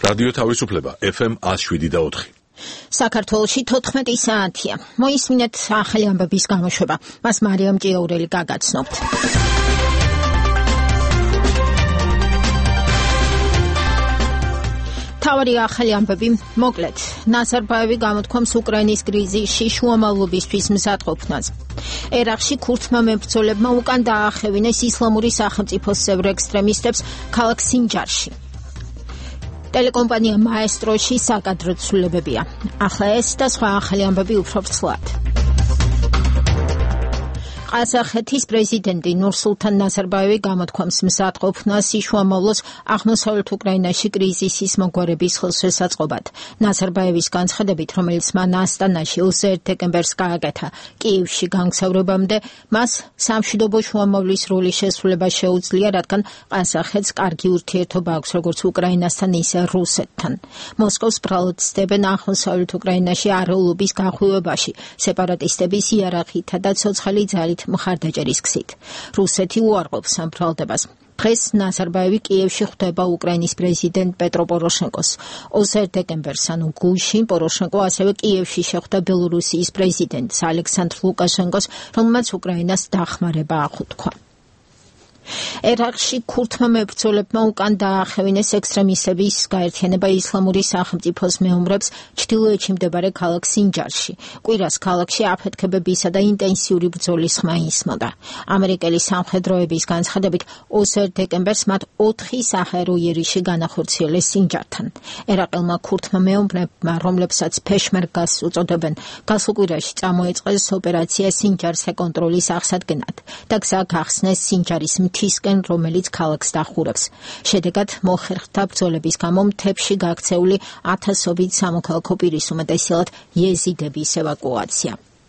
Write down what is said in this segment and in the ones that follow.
რადიო თავისუფლება FM 107.4. საქართველოში 14 საათია. მოისმინეთ ახალი ამბების გამოშვება. მას მარიამ ჭიაურელი გაგაცნობთ. თავარი ახალი ამბები მოკლედ. ნაზარბაევი გამოთქვამს უკრაინის კრიზისში შუამავლობისთვის მზადყოფნას. ერაყში ქურთმა მებრძოლებმა უკან დაახევინეს ისლამური სახელმწიფოს წევრ ექსტრემისტებს ქალაქ სინჯარში. ტელეკომპანია მაესტროში საკადრო ცვლილებებია. ახლა ეს და სხვა ახალი ამბები უფრო ფრთლად. ყაზახეთის პრეზიდენტი ნურსულთან ნაზარბაევი გამოთქვამს მზადყოფნას შუამავლოს აღმოსავლეთ უკრაინაში კრიზისის მოგვარების ხელშესაწყობად. ნაზარბაევის განცხადებით, რომელიც მან ასტანაში 21 დეკემბერს გააკეთა კიევში განგზავრებამდე, მას სამშვიდობო შუამავლის როლის შესრულება შეუძლია, რადგან ყაზახეთს კარგი ურთიერთობა აქვს როგორც უკრაინასთან, ისე რუსეთთან. მოსკოვს ბრალად ცდებენ აღმოსავლეთ უკრაინაში არეულობის გახვევებაში, სეპარატისტების იარაღითა და ცოცხალი ძალით მხარდაჭერის გზით. რუსეთი უარყოფს ამ ბრალდებას. დღეს ნაზარბაევი კიევში ხვდება უკრაინის პრეზიდენტ პეტრო პოროშენკოს. 21 დეკემბერს, ანუ გუშინ, პოროშენკო ასევე კიევში შეხვდა ბელორუსიის პრეზიდენტს ალექსანდრ ლუკაშენკოს, რომელმაც უკრაინას დახმარება აღუთქვა. ერაყში ქურთმა მებრძოლებმა უკან დაახევინეს ექსტრემისტების გაერთიანება ისლამური სახელმწიფოს მეომრებს ჩრდილოეთში მდებარე ქალაქ სინჯარში. კვირას ქალაქში აფეთქებებისა და ინტენსიური ბრძოლის ხმა ისმოდა. ამერიკელი სამხედროების განცხადებით 21 დეკემბერს მათ 4 საჰაერო იერიში განახორციელეს სინჯართან. ერაყელმა ქურთმა მეომრებმა, რომლებსაც ფეშმერგას უწოდებენ, გასულ კვირაში წამოიწყეს ოპერაცია სინჯარის კონტროლის აღსადგენად და გზა გახსნეს სინჯარის მთისკენ, რომელიც ქალაქს დახურებს. შედეგად მოხერხდა ბრძოლების გამო მთებში გაქცეული ათასობით სამოქალაქო პირის, უმეტესად იეზიდების ევაკუაცია.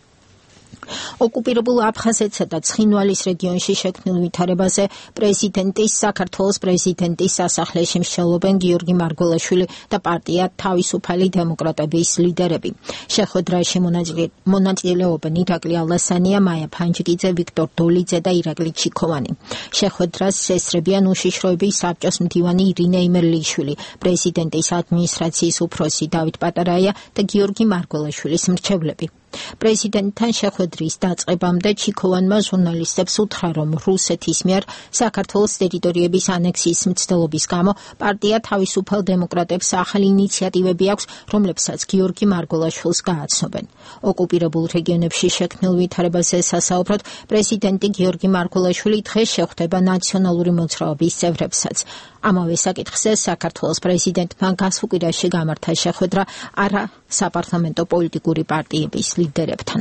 ოკუპირებულ აფხაზეთსა და ცხინვალის რეგიონში შექმნილ ვითარებაზე საქართველოს პრეზიდენტის სასახლეში მსჯელობენ გიორგი მარგველაშვილი და პარტია თავისუფალი დემოკრატების ლიდერები. შეხვედრაში მონაწილეობენ ირაკლი ალასანია, მაია ფანჯიკიძე, ვიქტორ დოლიძე და ირაკლი ჩიქოვანი. შეხვედრას ესწრებიან უშიშროების საბჭოს მდივანი ირინე იმერლიშვილი, პრეზიდენტის ადმინისტრაციის უფროსი დავით პატარაია და გიორგი მარგველაშვილის მრჩევლები. პრეზიდენტთან შეხვედრის დაწყებამდე ჩიქოვანმა ჟურნალისტებს უთხრა, რომ რუსეთის მიერ საქართველოს ტერიტორიების ანექსიის მცდელობის გამო პარტია თავისუფალ დემოკრატებს ახალი ინიციატივები აქვს, რომლებსაც გიორგი მარგველაშვილს გააცნობენ. ოკუპირებულ რეგიონებში შექმნილ ვითარებაზე სასაუბროდ პრეზიდენტი გიორგი მარგველაშვილი დღეს შეხვდება ნაციონალური მოძრაობის წევრებსაც. ამავე საკითხზე საქართველოს პრეზიდენტმა გასულ კვირაში გამართა შეხვედრა არასაპარლამენტო პოლიტიკური პარტიების ლიდერებთან.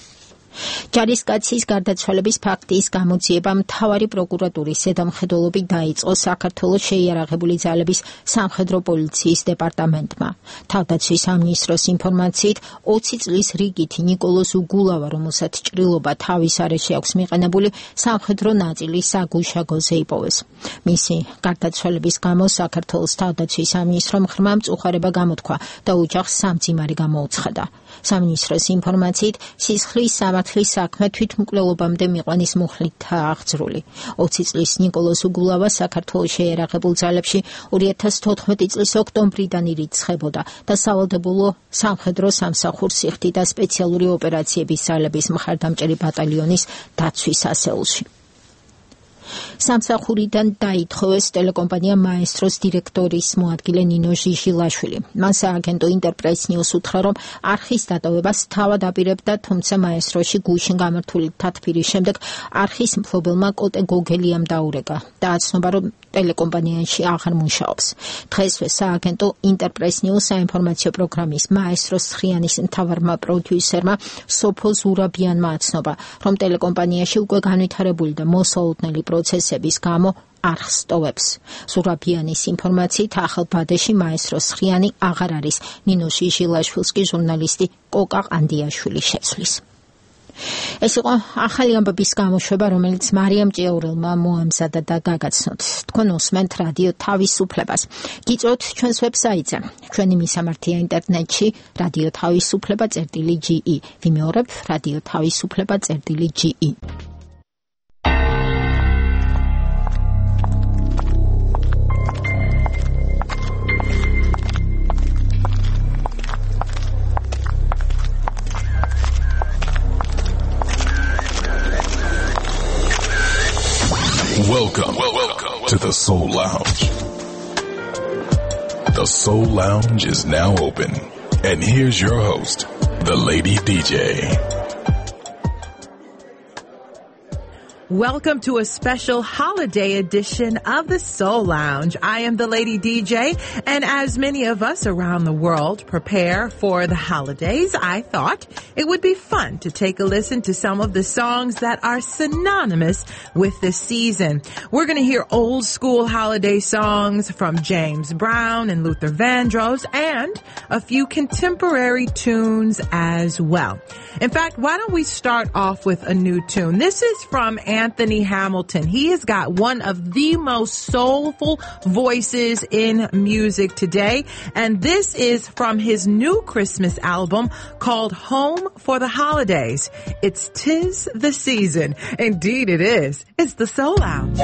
ჯარისკაცის გარდაცვალების ფაქტის გამოძიება მთავარი პროკურატურის ზედამხედველობით დაიწყო საქართველოს შეიარაღებული ძალების სამხედრო პოლიციის დეპარტამენტმა. თავდაცვის სამინისტროს ინფორმაციით 20 წლის რიგითი ნიკოლოზ უგულავა, რომელსაც ჭრილობა თავის არეში აქვს მიყენებული, სამხედრო ნაწილი საგუშაგოზე იპოვეს. მისი გარდაცვალების გამო საქართველოს თავდაცვის სამინისტრომ ღრმა მწუხარება გამოთქვა და ოჯახს სამძიმარი გამოუცხადა. სამინისტროს ინფორმაციით სისხლის სამართლის საქმე თვითმკვლელობამდე მიყვანის მუხლითაა აღძრული. 20 წლის ნიკოლოზ უგულავა საქართველოს შეიარაღებულ ძალებში 2014 წლის ოქტომბრიდან ირიცხებოდა და სავალდებულო სამხედრო სამსახურს იხდიდა სპეციალური ოპერაციების ძალების მხარდამჭერი ბატალიონის დაცვის ასეულში. სამსახურიდან დაითხოვეს ტელეკომპანია მაესტროს დირექტორის მოადგილე ნინო ჟიჟილაშვილი. მან სააგენტო ინტერპრეს ნიუს უთხრა, რომ არხის დატოვებას თავად აპირებდა, თუმცა მაესტროში გუშინ გამართული თათბირის შემდეგ არხის მფლობელმა კოტე გოგელიამ დაურეკა. დააცნობა, რომ ტელეკომპანიაში აღარ მუშაობს. დღესვე სააგენტო ინტერპრეს ნიუს საინფორმაციო პროგრამის მაესტროს ცხრიანის მთავარმა პროდიუსერმა სოფო ზურაბიანმა აცნობა, რომ ტელეკომპანიაში უკვე განვითარებული და მოსაოდნელი პროცესების გამო არხს ტოვებს. ზურაბიანის ინფორმაციით ახალ ბადეში მაესტროს ცხრიანი აღარ არის. ნინო ჟიჟილაშვილს კი ჟურნალისტი კოკა ყანდიაშვილი შეცვლის. ეს იყო ახალი ამბების გამოშვება, რომელიც მარიამ ჭიაურელმა მოამზადა და გაგაცნოთ. თქვენ უსმენთ რადიო თავისუფლებას. გიწვევთ ჩვენს ვებსაიტზე. ჩვენი მისამართია ინტერნეტში რადიო თავისუფლება.ge. ვიმეორებ რადიო თავისუფლება.ge. Welcome to the Soul Lounge. The Soul Lounge is now open. And here's your host, the Lady DJ. Welcome to a special holiday edition of the Soul Lounge. I am the Lady DJ, and as many of us around the world prepare for the holidays, I thought it would be fun to take a listen to some of the songs that are synonymous with this season. We're going to hear old school holiday songs from James Brown and Luther Vandross, and a few contemporary tunes as well. In fact, why don't we start off with a new tune? This is from Anthony Hamilton. He has got one of the most soulful voices in music today, and this is from his new Christmas album called Home for the Holidays. It's 'Tis the Season. Indeed it is. It's the Soul Lounge.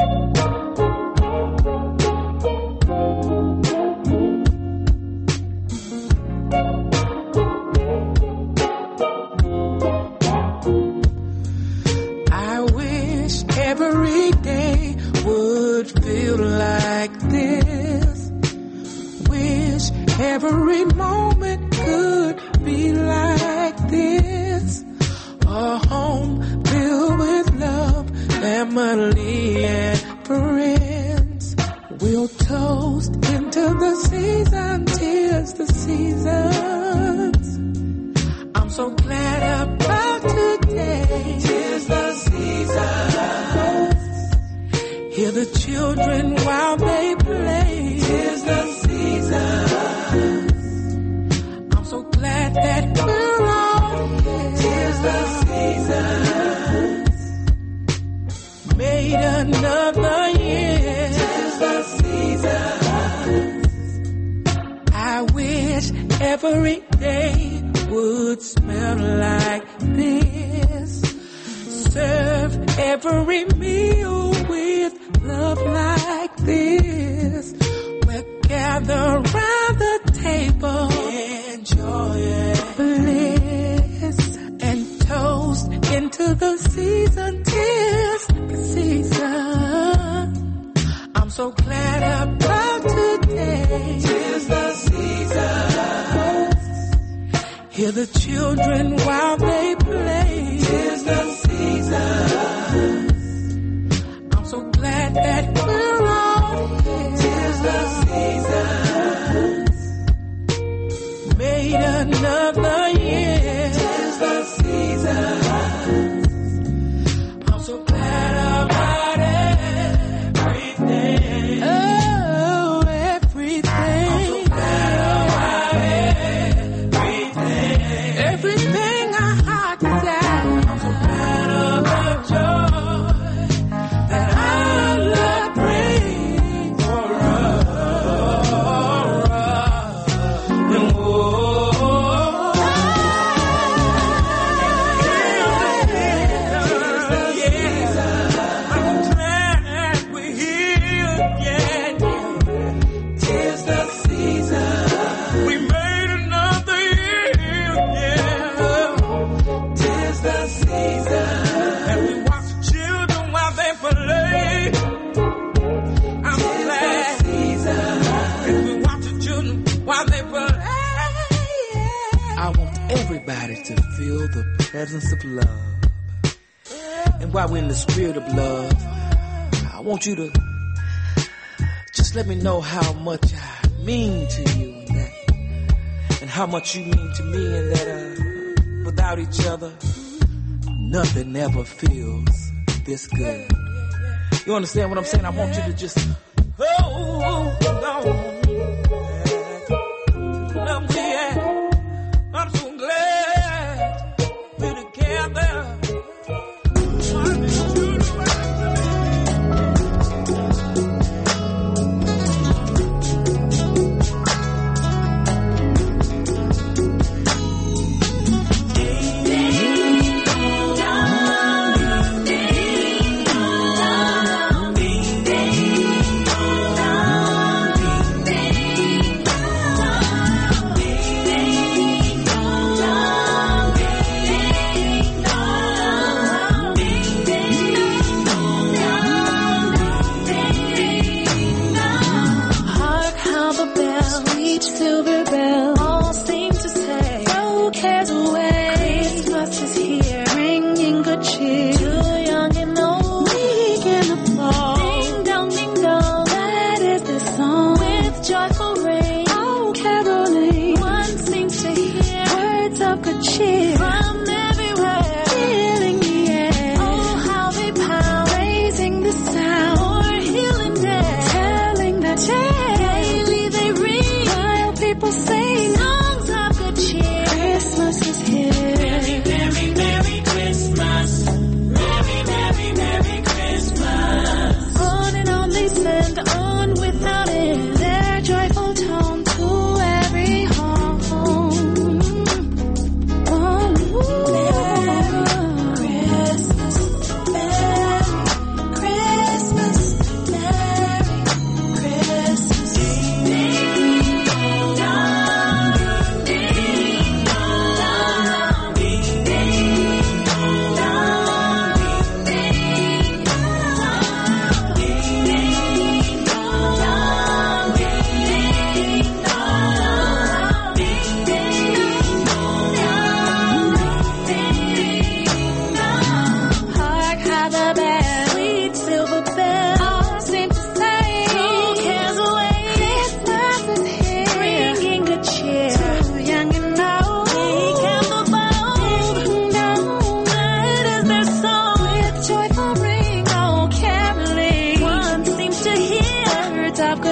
Every day would feel like this. Wish every moment could be like this. A home filled with love, family and friends. We'll toast into the season, 'tis the seasons. I'm so glad about today. 'Tis the season. Hear the children while they play. 'Tis the season. I'm so glad that we're all here. 'Tis the season. Made another year. 'Tis the season. I wish every day would smell like this. Serve every meal with love like this. We'll gather around the table, enjoy bliss, and toast into the season. 'Tis the season. I'm so glad about today. 'Tis the season. Hear the children while they play. 'Tis the season. I'm so glad that we're all here. 'Tis the season. Made another year. 'Tis the season. I'm so glad about everything. Oh, everything. I'm so glad about everything. Everything I heart desire. I'm so glad about joy that our love brings for us. And I'm glad we're here. Yeah. 'Tis the season. We made another year. Yeah. 'Tis the season. And we watch the children while they play. I'm glad. And we watch the children while they play. I want everybody to feel the presence of love. And while we're in the spirit of love, I want you to just let me know how much I mean to you and how much you mean to me, and that without each other, nothing ever feels this good. You understand what I'm saying? I want you to just hold on. I'm so glad we're together.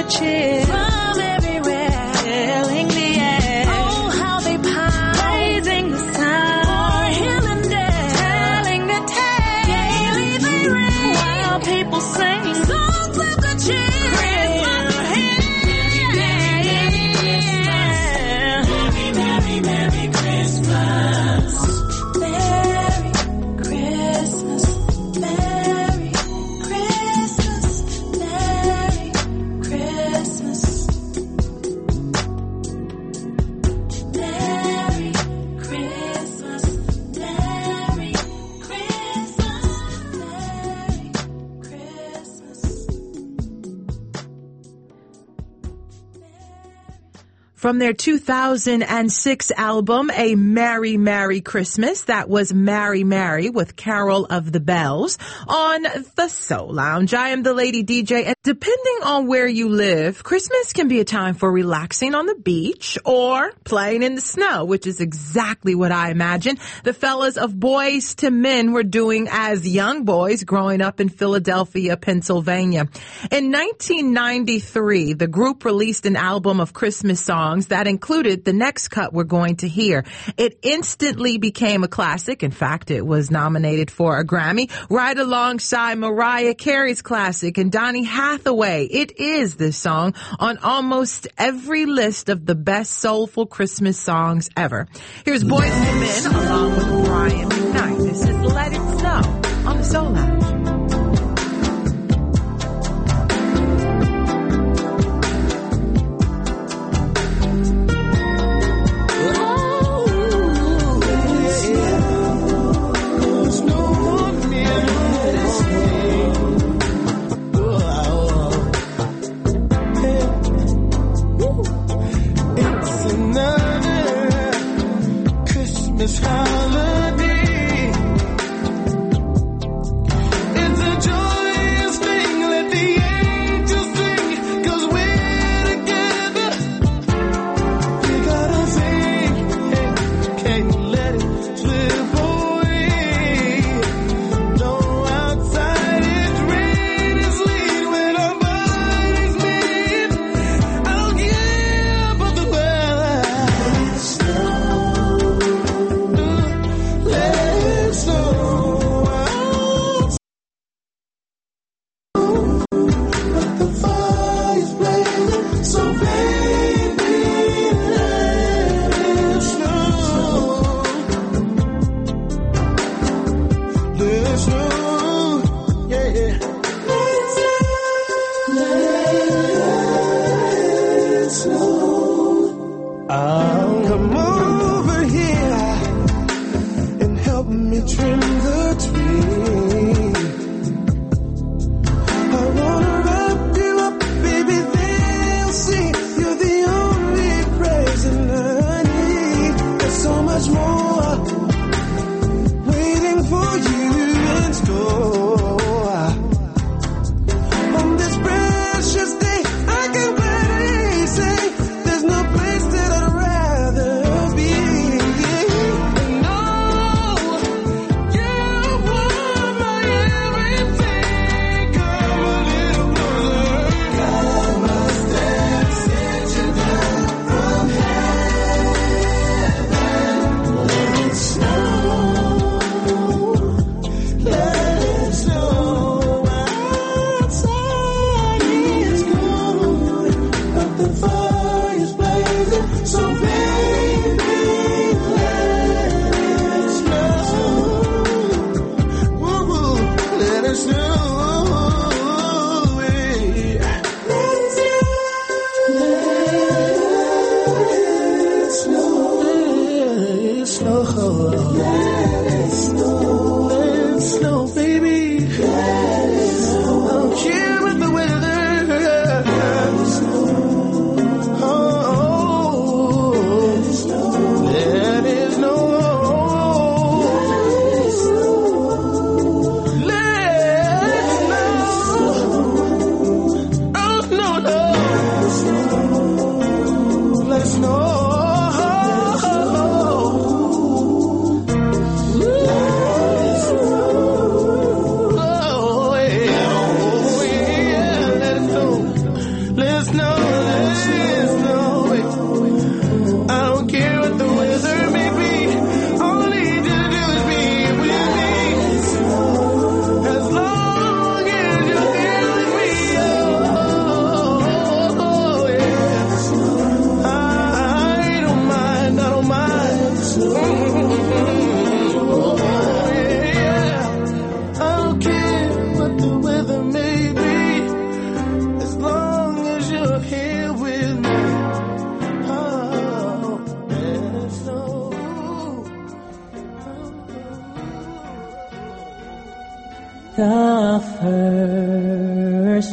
cheer from everywhere, filling the air. Oh, how they pound, raising the sound for him and death, telling the tale. Gaily they ring while people sing songs of good cheer. From their 2006 album, A Merry, Merry Christmas, that was Mary, Mary with Carol of the Bells on the Soul Lounge. I am the Lady DJ, and depending on where you live, Christmas can be a time for relaxing on the beach or playing in the snow, which is exactly what I imagine the fellas of Boyz II Men were doing as young boys growing up in Philadelphia, Pennsylvania. In 1993, the group released an album of Christmas songs that included the next cut we're going to hear. It instantly became a classic. In fact, it was nominated for a Grammy right alongside Mariah Carey's classic and Donny Hathaway. It is this song on almost every list of the best soulful Christmas songs ever. Here's Boyz II Men along with Brian McKnight. This is Let It Snow on the Soul Lounge. Holiday The first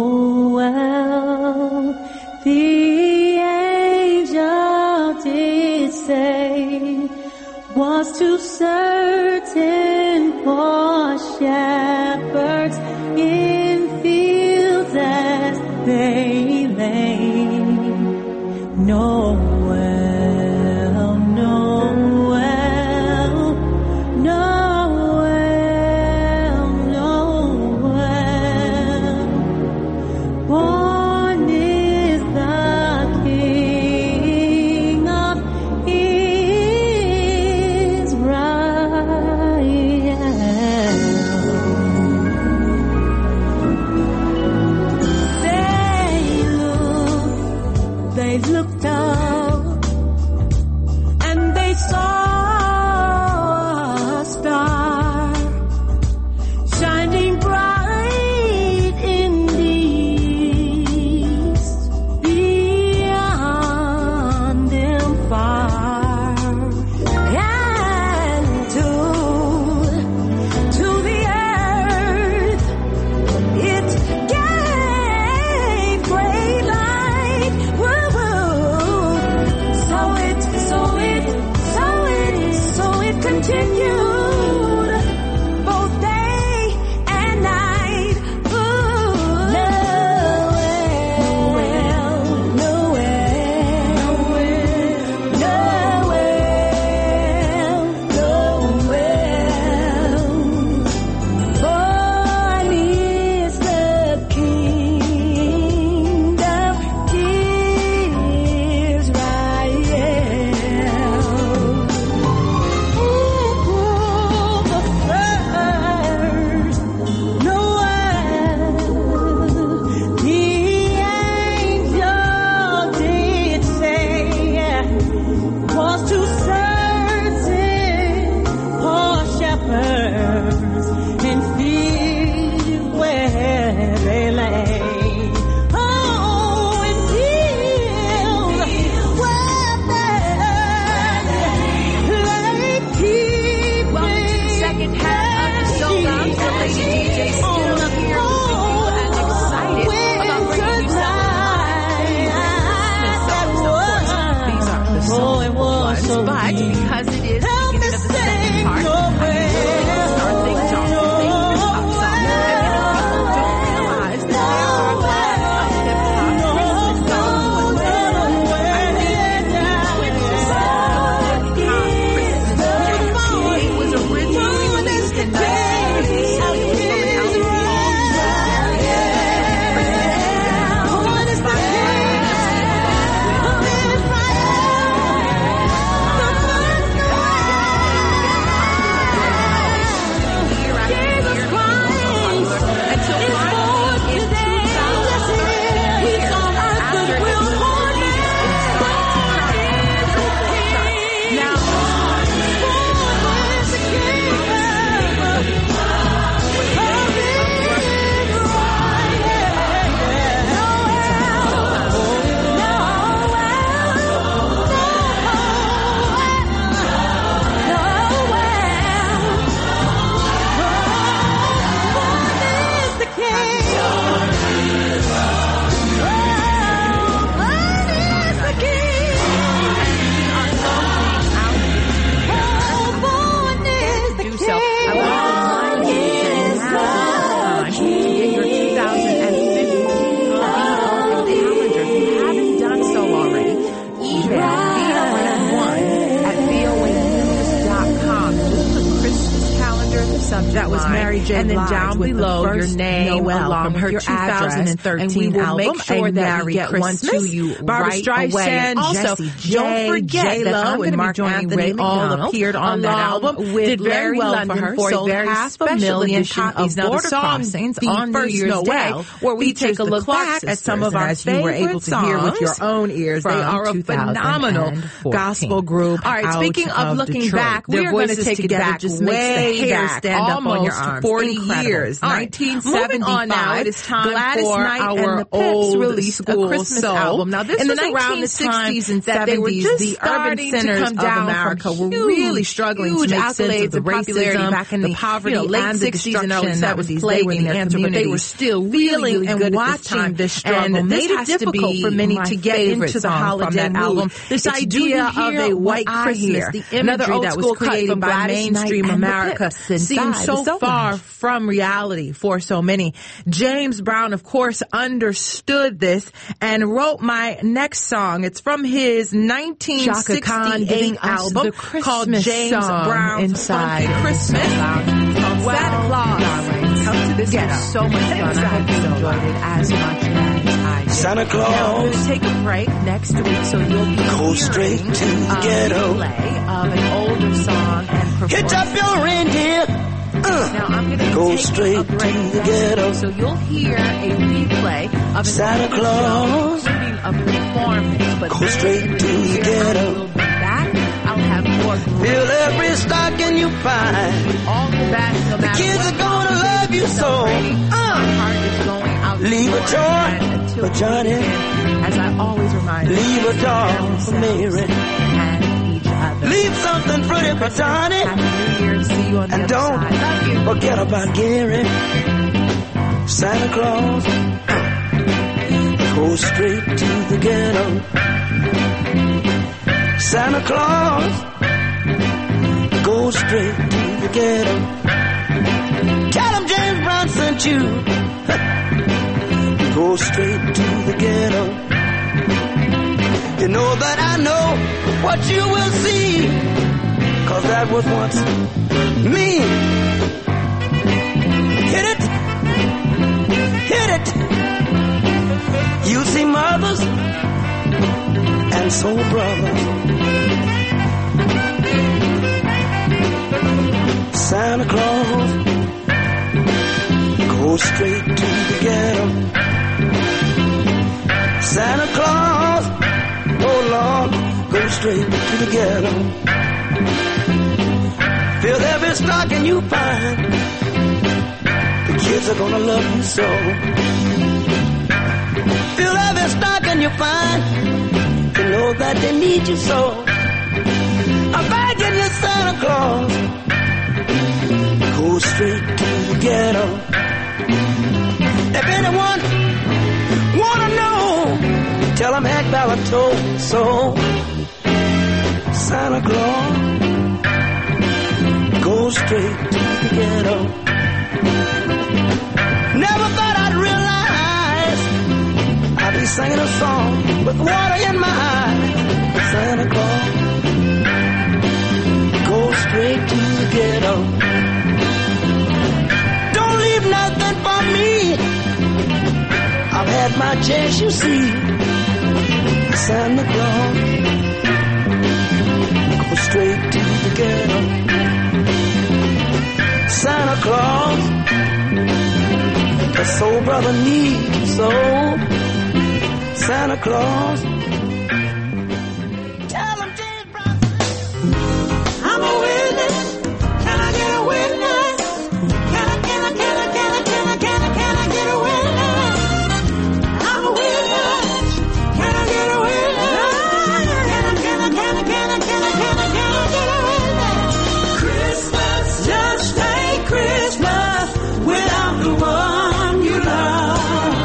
Noel, the angel did say, was to certain poor shepherds in fields as they lay. Noel, Noel, Noel, Noel. Born is the King of Israel. They looked up and they saw a star shining bright in the east, beyond them far, and to the earth it gave great light. Woo-woo. So it continued both day and night. Ooh. Noel, Noel, Noel, Noel. Born is the King of That was Mary J. And then Blige down with below the your first name Noel along from with her your 2013 and we will album. make sure that we get one to you Barbara right Streisand, away. Also, Jessie J, don't forget that J-Lo I'm going and to Mark be joining Anthony Ray all McDonald appeared on that album. Did very Larry well London for her. for a Sold very half a special million edition copies. of Now, the Border song, Crossings The on New First Year's Noel, Day, where we features take a look the Clark back at some of sisters, our and as you were able favorite to hear with your songs own ears, they from are a phenomenal 2014. gospel group. All right, speaking out of looking Detroit. back, Their we are going to voices take it together back just makes the way hair back, stand up on your almost arms. 40 40 Incredible. years, All right. 1975. Moving on now, it is time Gladys for Knight our and the Pips old released a school Christmas soul. album. Now, this In the was around the 1960s 60s and that they were 70s, just the urban starting centers to come of down America from were huge, really struggling to huge make sense of accolades the and popularity racism, back in the the poverty, late and the 60s and early destruction that was 70s. They plaguing were the their answer, but community. they were still feeling really and good at this watching time. this struggle And made this it has to difficult be for many my to get favorite into the song holiday from that mood. album. This It's idea Do You of Hear a What white I Christmas, Hear? the Another imagery old that was school cut created from by Gladys mainstream Knight and the America Pips seems inside so the Soul far Lounge. from reality for so many. James Brown, of course, understood this and wrote my next song. It's from his Chaka Khan giving 1968 us album the called Christmas James song Brown's inside Funky Christmas. Well, Santa Claus, darlings, come to this this ghetto. was so much fun. I hope you enjoyed it as much as I did. Santa Now, we're Claus, going to take a break next week, so you'll be go straight hearing to the ghetto. replay of an older song and performance. Hitch up your reindeer. Now I'm going to Go take straight a break to the next ghetto. week, so you'll hear a replay of an Santa older Claus, show, including a performance. But go then straight in the to new the year, ghetto. I will be back. I'll have more Fill every stocking you find. all the best, no matter Kids what are gonna love you so. my heart is going out to Leave a you, toy and until for we Johnny. meet again, as I always remind you, Leave a doll for themselves Mary. and each other. Leave something pretty for Johnny. Happy New Year. See you on the And other don't side. Love you. forget about Gary. Santa Claus, go straight to the ghetto. Santa Claus, go straight to the ghetto. Tell him James Brown sent you. Go straight to the ghetto. You know that I know what you will see, 'cause that was once me. Hit it, hit it. You see mothers and soul brothers. Santa Claus, go straight to the ghetto. Santa Claus, oh Lord, go straight to the ghetto. Fill every stocking you find. The kids are gonna love you so. Fill every stocking you find. You know that they need you so. I'm begging you, Santa Claus, go straight to the ghetto. If anyone wanna know, tell them Hank Ballard told me so. Santa Claus, go straight to the ghetto. Never thought I'd realize I'd be singing a song with water in my eyes. Santa Claus, go straight to the ghetto. Don't leave nothing for me. I've had my chance, you see. Santa Claus, go straight to the ghetto. Santa Claus, the soul brother needs you so. Santa Claus, tell him James Brown. I'm a witness. Can I get a witness? Can I get a witness? I'm a witness. Can I get a witness? Can I get a witness? Christmas just ain't Christmas without the one you love.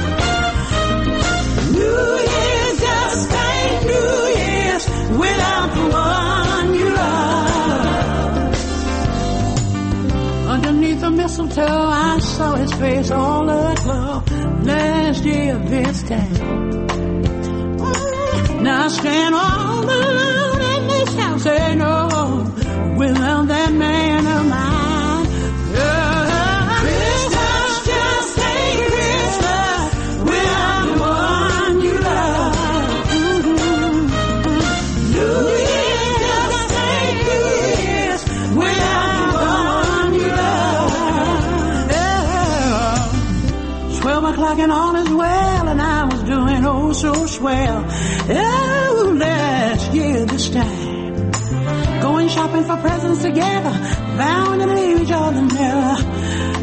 New Year's just ain't New Year's without the one you love. Underneath the mistletoe, I saw his face all aglow. Last year this time. Now I stand all alone in this house, say no, without that man of mine. Christmas just ain't Christmas without the one you love. New Year's just ain't New Year's without the one you love. 12 o'clock and all is well, and I was doing oh so swell. Oh, last year this time, going shopping for presents together, vowing to leave each other never.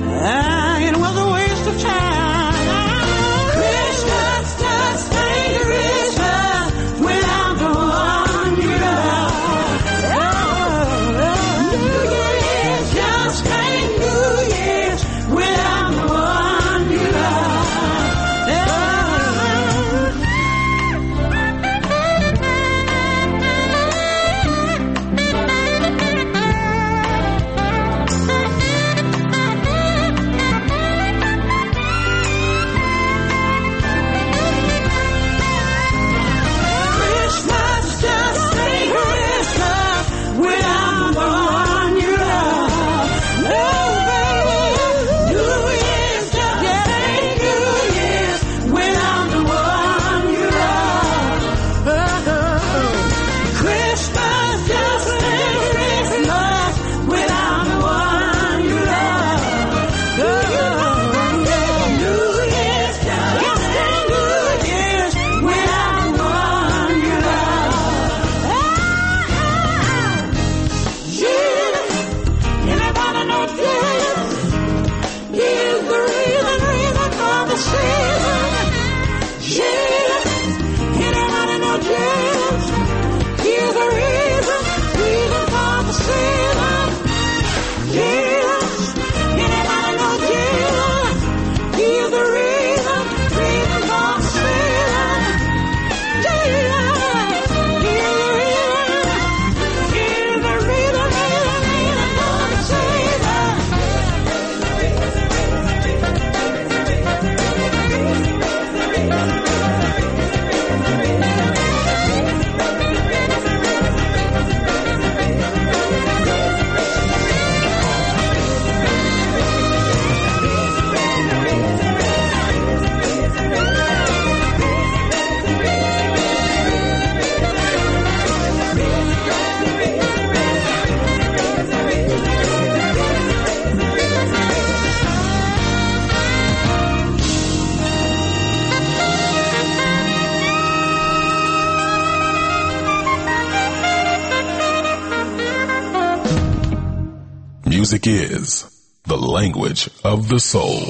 music is the language of the soul.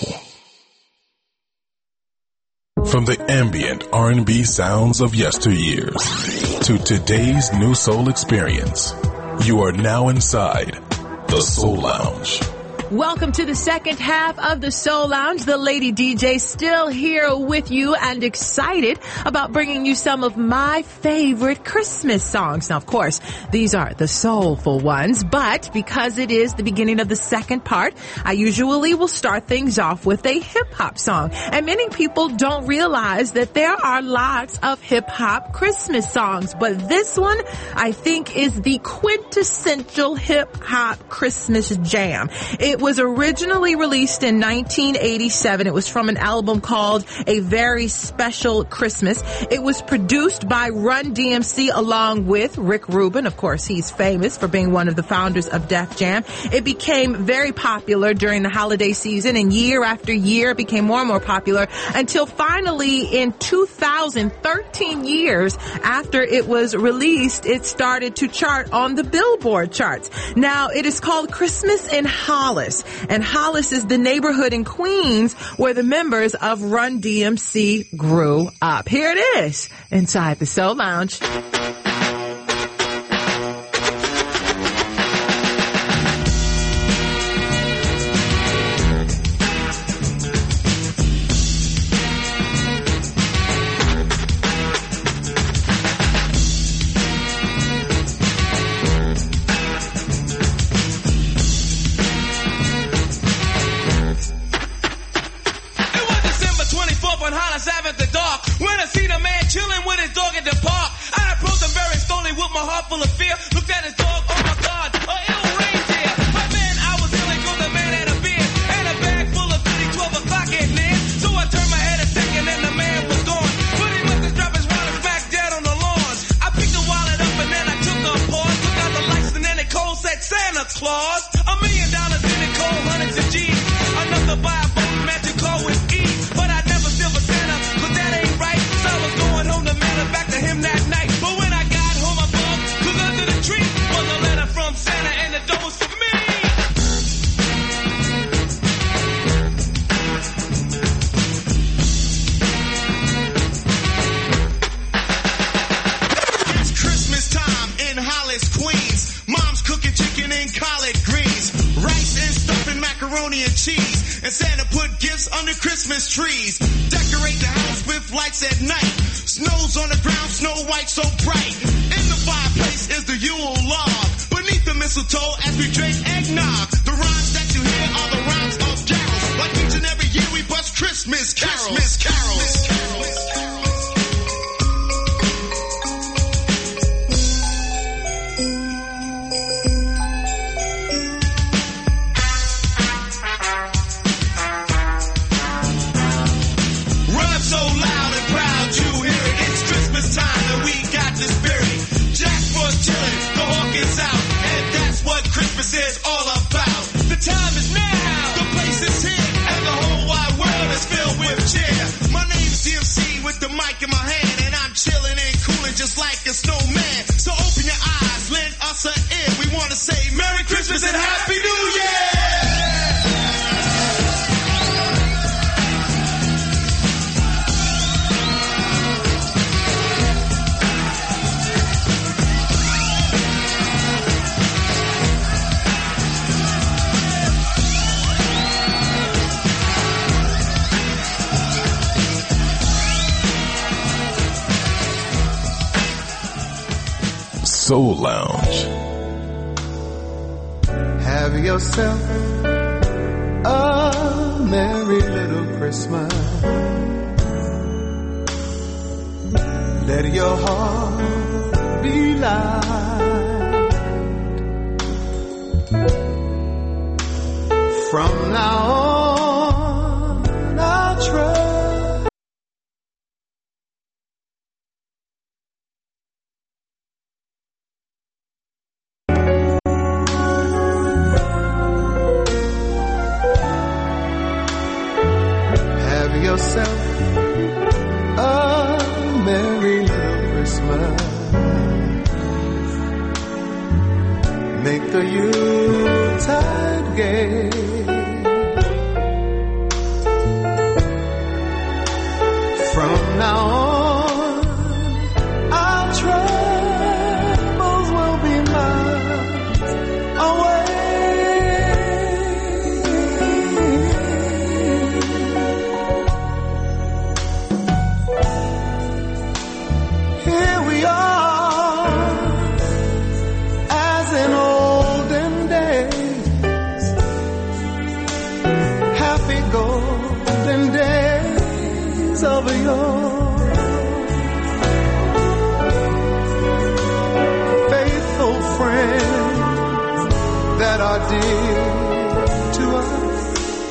From the ambient R&B sounds of yesteryears to today's new soul experience, you are now inside the Soul Lounge. Welcome to the second half of the Soul Lounge. The Lady DJ still here with you and excited about bringing you some of my favorite Christmas songs. Now, of course, these are the soulful ones, but because it is the beginning of the second part, I usually will start things off with a hip-hop song. And many people don't realize that there are lots of hip-hop Christmas songs, but this one, I think, is the quintessential hip-hop Christmas jam. It was originally released in 1987. It was from an album called A Very Special Christmas. It was produced by Run DMC along with Rick Rubin. Of course, he's famous for being one of the founders of Def Jam. It became very popular during the holiday season, and year after year it became more and more popular until finally in 2000, 13 years after it was released, it started to chart on the Billboard charts. Now, it is called Christmas in Hollis. And Hollis is the neighborhood in Queens where the members of Run DMC grew up. Here it is, inside the Soul Lounge. Full of fear, looked at his dog, oh my God, a ill reindeer. But then I was feeling good, the man had a beard and a bag full of goodies, 12 o'clock at night. So I turned my head a second and the man was gone. But he must have dropped his wallet back dead on the lawn. I picked the wallet up and then I took a pause, took out the lights and then it cold said Santa Claus. $1 million in it, cold hundreds of G's. Enough to buy a boat, magic car with ease. But I never steal for Santa, cause that ain't right. So I was going home to mail it back to him that night. But when I got home, I bugged, cause under the tree was a letter from Santa and the door was for me. It's Christmas time in Hollis, Queens. Mom's cooking chicken and collard greens, rice and stuffing, macaroni and cheese, and Santa put gifts under Christmas trees. Decorate the house with lights at night. Snow's on the ground, Snow White so bright. In the fireplace is the Yule log. Beneath the mistletoe as we drink eggnog. The rhymes that you hear are the rhymes of carols. Like each and every year we bust Christmas carols. Christmas carols. Christmas is all about. The time is now, the place is here, and the whole wide world is filled with cheer. My name's DMC with the mic in my hand, and I'm chilling and cooling just like a snowman. So open your eyes, lend us an ear. We want to say Merry Christmas and Happy New Year! Soul Lounge. Have yourself a merry little Christmas. Let your heart be light. From now on, I'll try. Yourself a merry little Christmas. make the Yuletide gay. From now on, our troubles will be miles away. Here we are, as in olden days, happy golden days of yore. Faithful friends that are dear to us,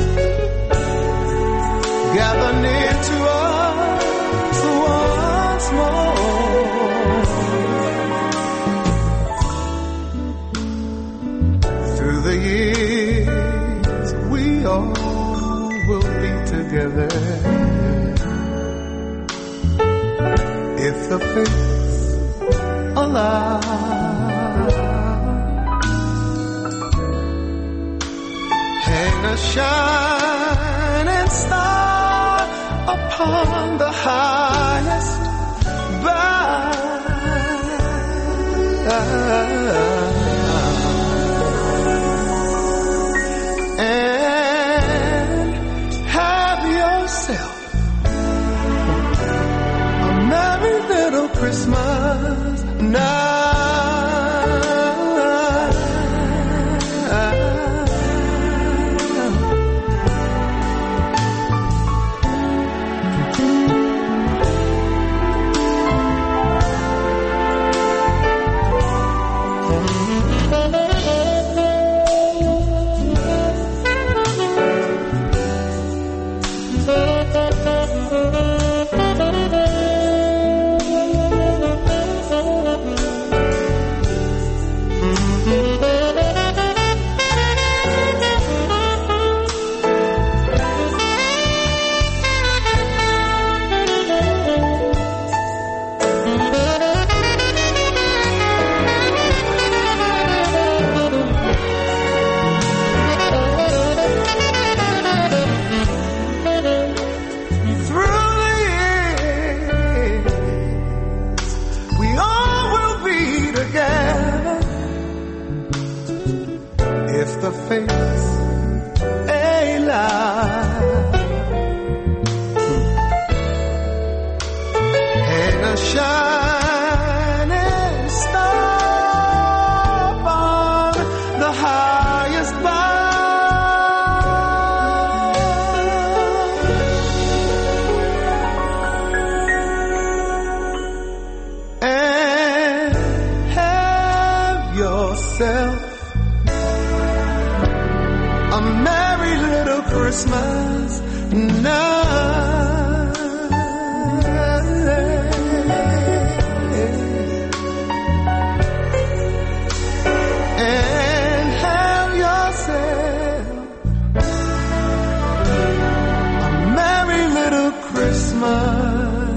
gather near to us once more. Through the years, we all will be together, if the fates allow. Hang a shining star upon the highest bough, and have yourself a merry little Christmas now. If the fates allow, hang a shining star on the highest bough, and have yourself a merry little Christmas now. And have yourself a merry little Christmas.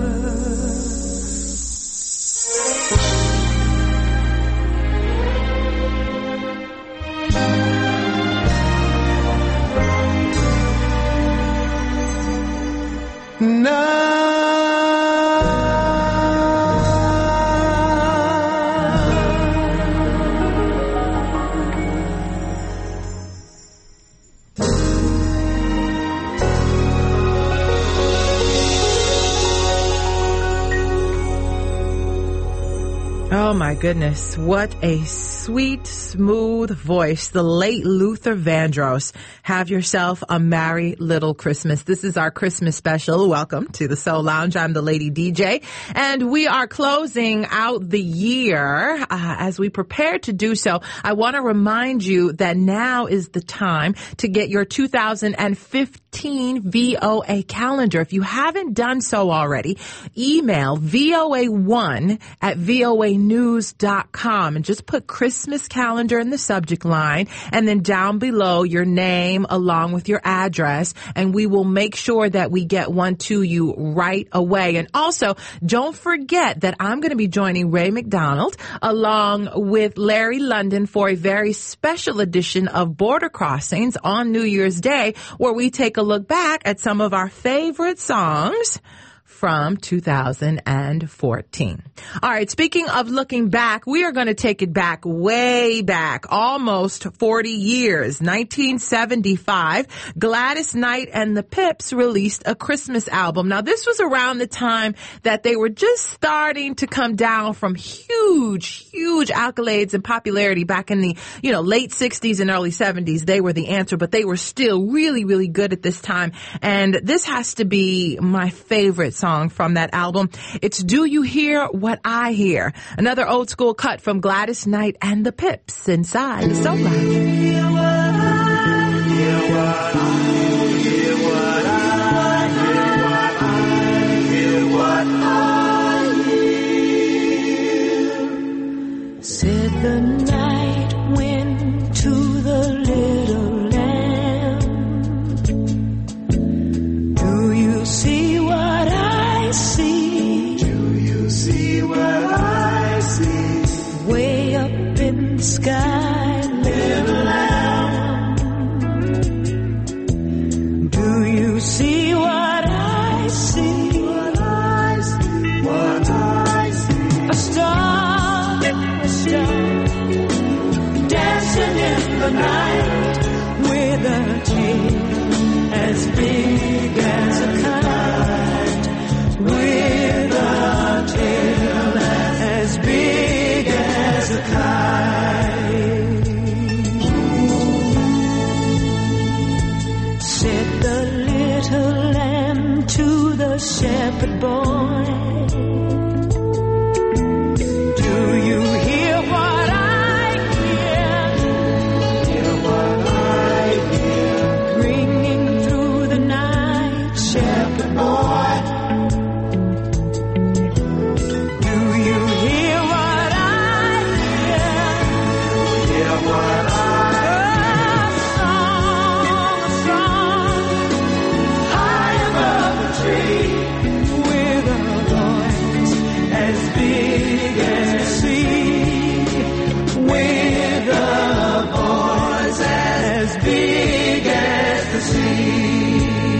Oh my goodness, what a sweet, smooth voice. The late Luther Vandross. Have yourself a merry little Christmas. This is our Christmas special. Welcome to the Soul Lounge. I'm the Lady DJ, and we are closing out the year. As we prepare to do so, I want to remind you that now is the time to get your 2015 VOA calendar. If you haven't done so already, email VOA1@voanews.com and just put Christmas Christmas calendar in the subject line, and then down below your name along with your address, and we will make sure that we get one to you right away. And also, don't forget that I'm going to be joining Ray McDonald along with Larry London for a very special edition of Border Crossings on New Year's Day, where we take a look back at some of our favorite songs from 2014. All right, speaking of looking back, we are going to take it back, way back, almost 40 years. 1975, Gladys Knight and the Pips released a Christmas album. Now, this was around the time that they were just starting to come down from huge accolades and popularity back in the, late 60s and early 70s. They were the answer, but they were still really, really good at this time. And this has to be my favorite song from that album. It's Do You Hear What I Hear? Another old school cut from Gladys Knight and the Pips inside the Soul Lounge. Said the night wind to the little lamb, do you see what I see? Do you see what I see? Way up in the sky, little lamb, do you see what I see? What I see? What I see? A star, dancing in the night with a tail as big as a kite, with a tail as big as a kite. Said the little lamb to the shepherd boy, do you hear what I hear? Hear what I hear? Ringing through the night, shepherd boy. Do you hear what I hear? Hear what I hear? A song, high above the tree, with a voice as big as the sea, with a voice as big as the sea.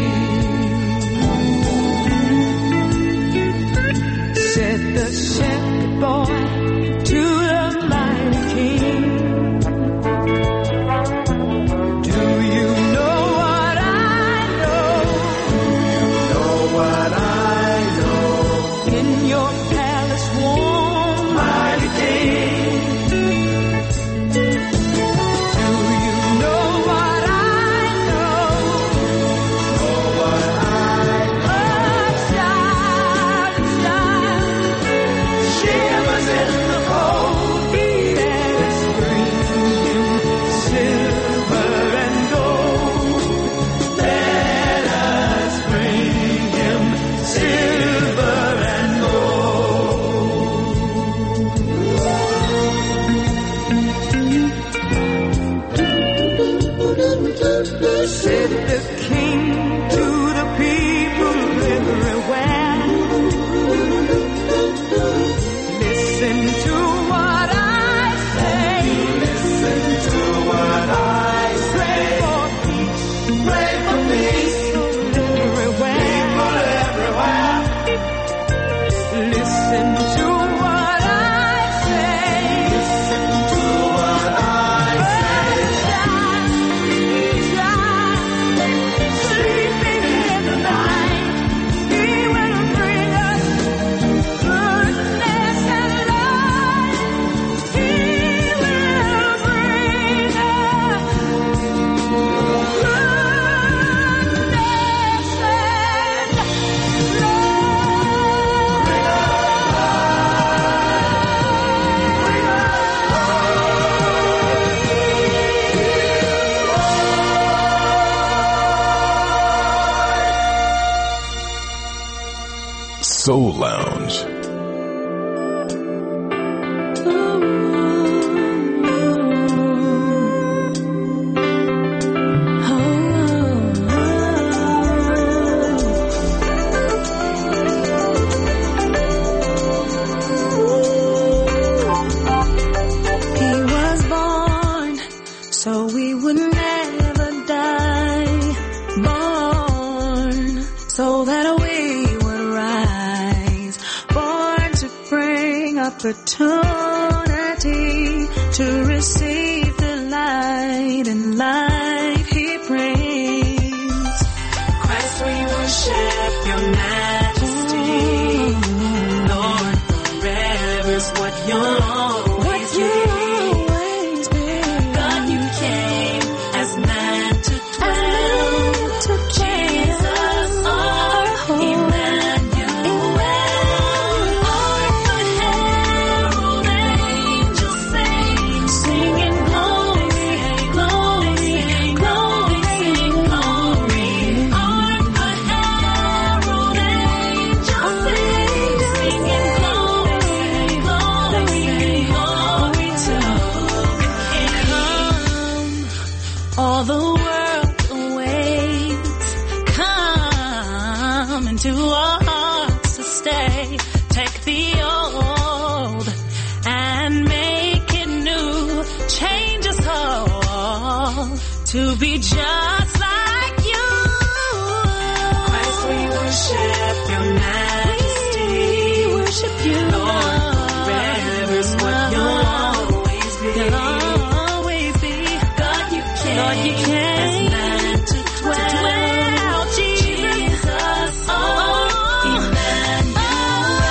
Said the shepherd boy to the mighty king, do you know what I know? Do you know what I know? In your palace warm, mighty king, do you know what I know? Know what I know? A child shivers in the cold. Let us bring him silver and gold. Let us bring him silver and gold. Said the king to the people everywhere, listen to what I say. Listen to what I say. Pray for peace. Everywhere. People everywhere. Listen to what I say. Listen to what I say. Sleeping in the night, He will bring us goodness and light. He will bring us goodness Soul Lounge. so that we would rise, born to bring opportunity to receive the light and life He brings. Christ, we worship Your majesty, Lord, forever's what You'll always be. God, You came as man to dwell. Jesus, our Emmanuel. Our herald angels singing glory, glory, glory, glory. Our herald angels singing glory, glory, glory to the King. All the world awaits. Come into our hearts to stay. Take the old and make it new. Change us all to be just like You. Christ, we worship Your majesty. We worship You, Lord, forever's what You'll always be. You'll always be. God, You came. Lord, You came as man to dwell. Jesus, oh, Emmanuel.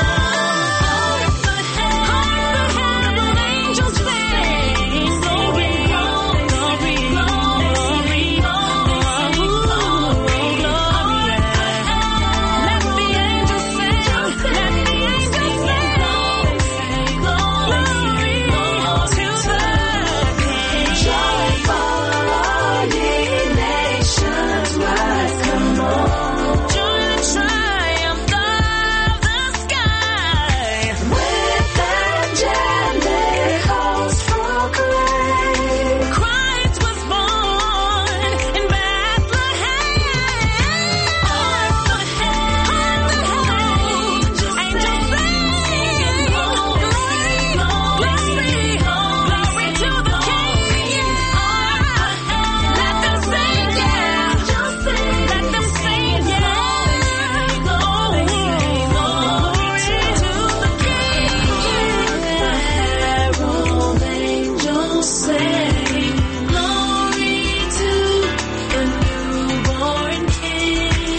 Harp the angels sing, glory, glory, glory, glory, glory. Let the angels sing, let the angels sing, glory, glory to the King. Joyful ye nations, rise, come on. Join the triumph of the sky. With angelic hosts proclaim, Christ was born in Bethlehem. Angels sing, glory, glory, glory to the King. Let them sing, yeah. Let them sing, yeah. Glory, glory to the King. Herald angels sing, glory to the newborn King.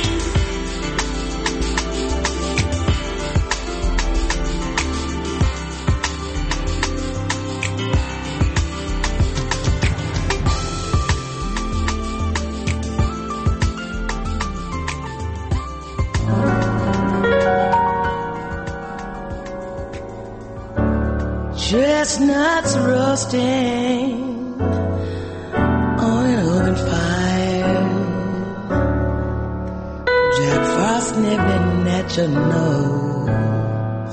Chestnuts roasting on an open fire, Jack Frost nibbling at your nose,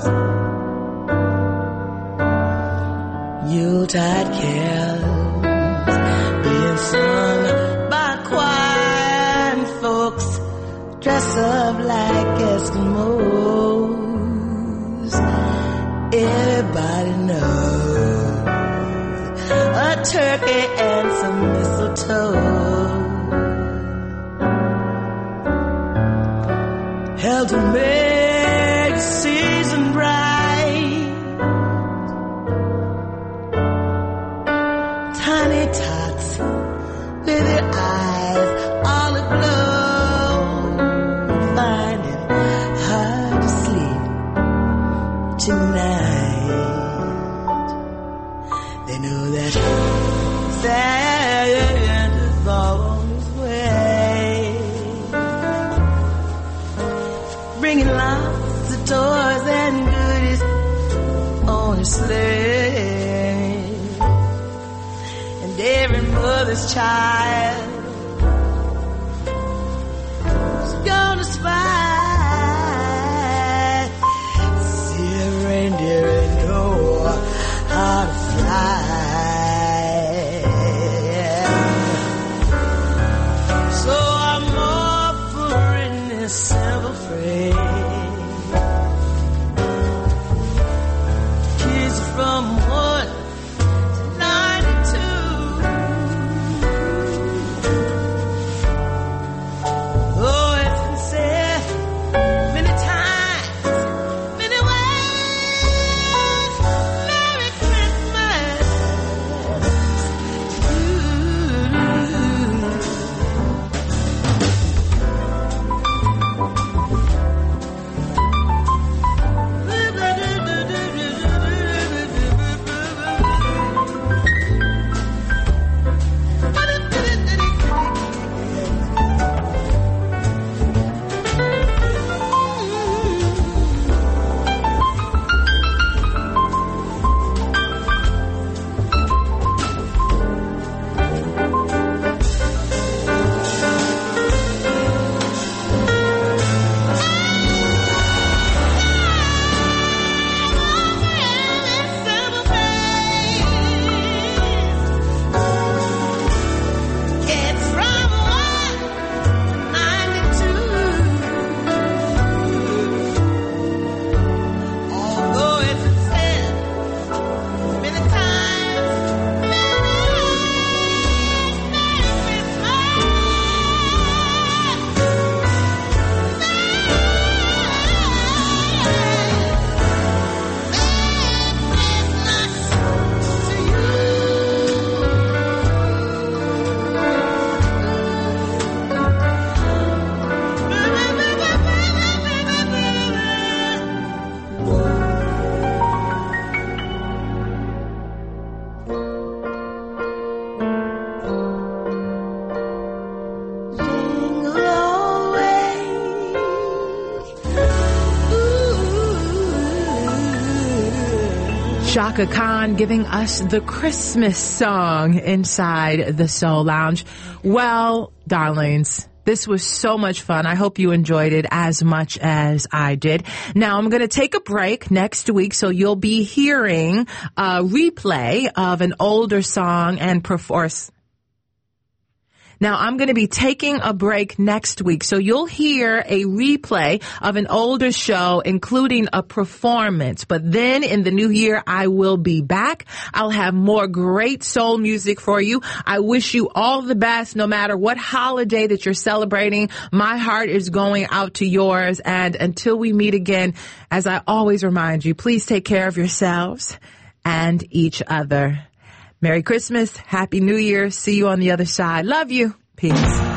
Yuletide carols being sung by choir and folks dress up like Eskimos. Everybody knows a turkey and some mistletoe help to make the season bright. Tiny tots with their eyes all aglow find it hard to sleep tonight. They know that Santa's on his way, bringing lots of toys and goodies on his sleigh. And every mother's child is gonna spy, see a reindeer and know how to fly. So I'm offering this simple phrase, kids from 1 to 92. Shaka Khan giving us the Christmas song inside the Soul Lounge. Well, darlings, this was so much fun. I hope you enjoyed it as much as I did. Now, I'm going to take a break next week, so you'll be hearing a replay of an older song and perforce. Now, I'm going to be taking a break next week, so you'll hear a replay of an older show, including a performance. But then in the new year, I will be back. I'll have more great soul music for you. I wish you all the best, no matter what holiday that you're celebrating. My heart is going out to yours. And until we meet again, as I always remind you, please take care of yourselves and each other. Merry Christmas. Happy New Year. See you on the other side. Love you. Peace.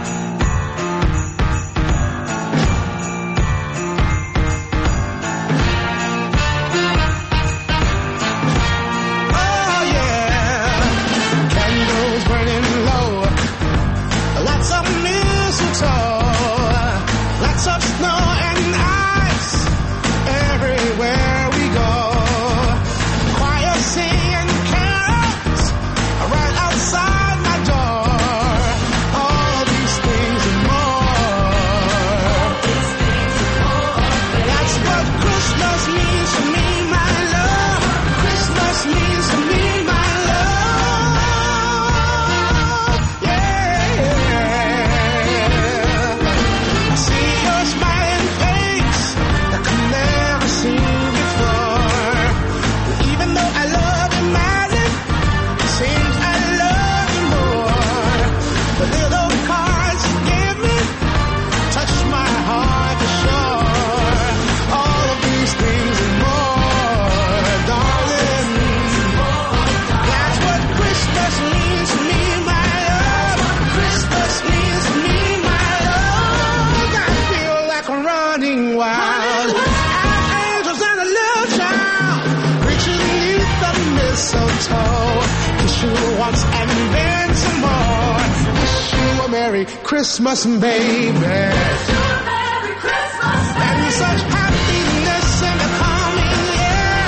Christmas, baby. Merry Christmas, baby. And such happiness in the coming year.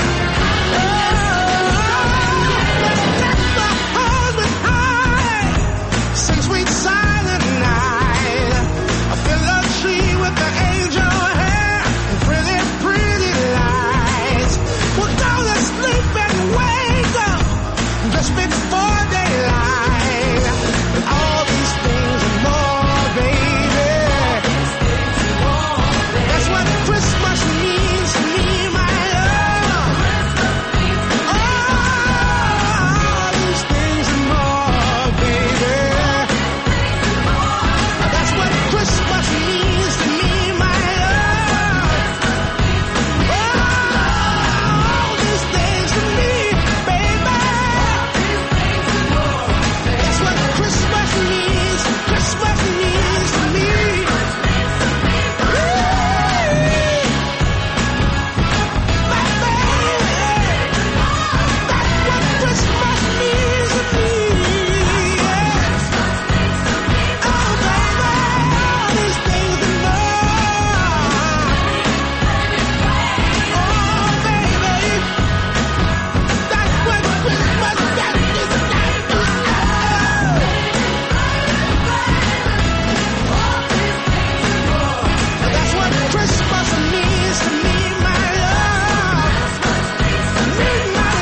Let's deck the halls with high, sing sweet silent night. I fill the tree with the angel hair and pretty, pretty lights. We'll go to sleep and wake up just before daylight. And all these things and more, baby. That's what Christmas means to me, my love. All these things and more, baby. That's what Christmas means to me, my love. All these things to me, baby. That's what Christmas means. Christmas means to me. That's what Christmas means to me, my love. Me, my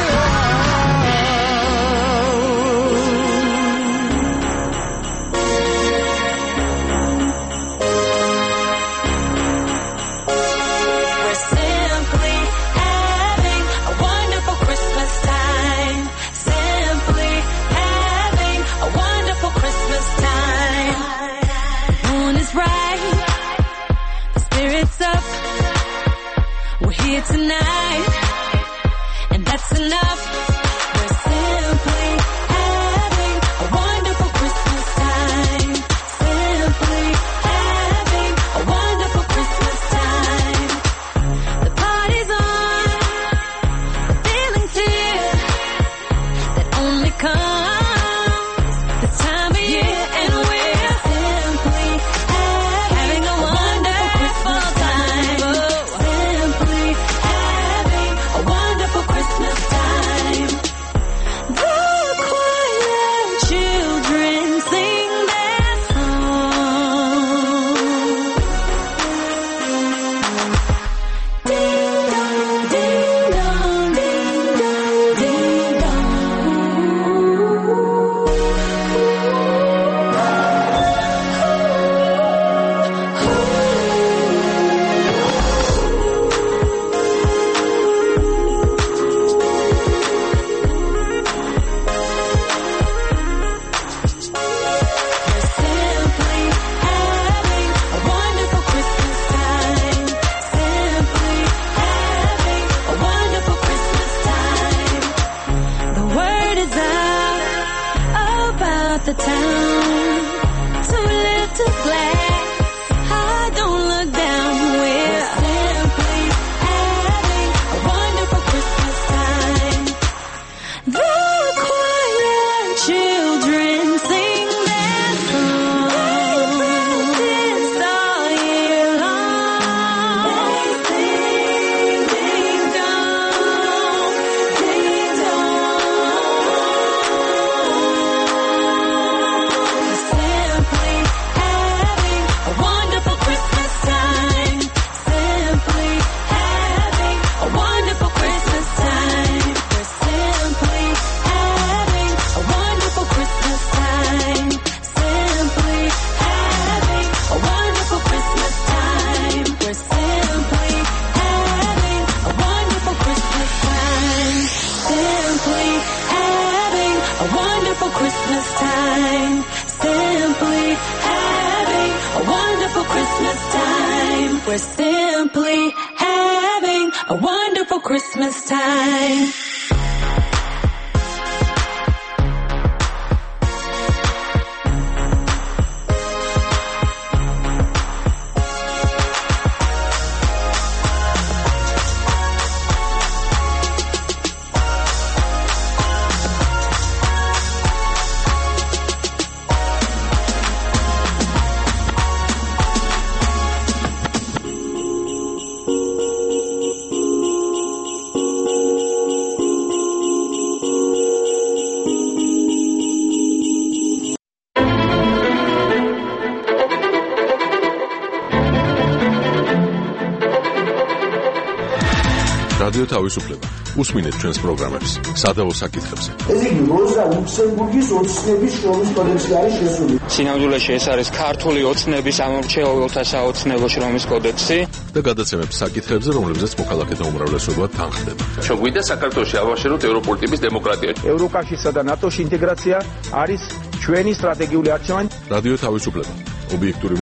We're simply having a wonderful Christmas time. Simply having a wonderful Christmas time. The moon is bright, the spirit's up. We're here tonight, and that's enough. We're simply having a wonderful Christmas time. Simply having a wonderful Christmas time. The party's on, the feeling's here that only comes this time of year, and we're simply having a wonderful Christmas time. Simply having a wonderful Christmas time. We're simply having a wonderful Christmas time. რადიო თავისუფლება. უსმინეთ ჩვენს პროგრამებს. სადავო საკითხებზე. ეს იგი როზა ლუქსემბურგის ოცნების შრომის კოდექსში არის შესული. სინამდვილეში ეს არის ქართული ოცნების ამორჩეულთა საოცნებო შრომის კოდექსი და გადაცემებს საკითხებზე, რომლებზეც მოქალაქეთა უმრავლესობა თანხდება. ჩვენ გვინდა საქართველოში ავაშენოთ ევროპული ტიპის დემოკრატია. ევროკავშირსა და ნატოს ინტეგრაცია არის ჩვენი სტრატეგიული არჩევანი. რადიო თავისუფლება. ობიექტური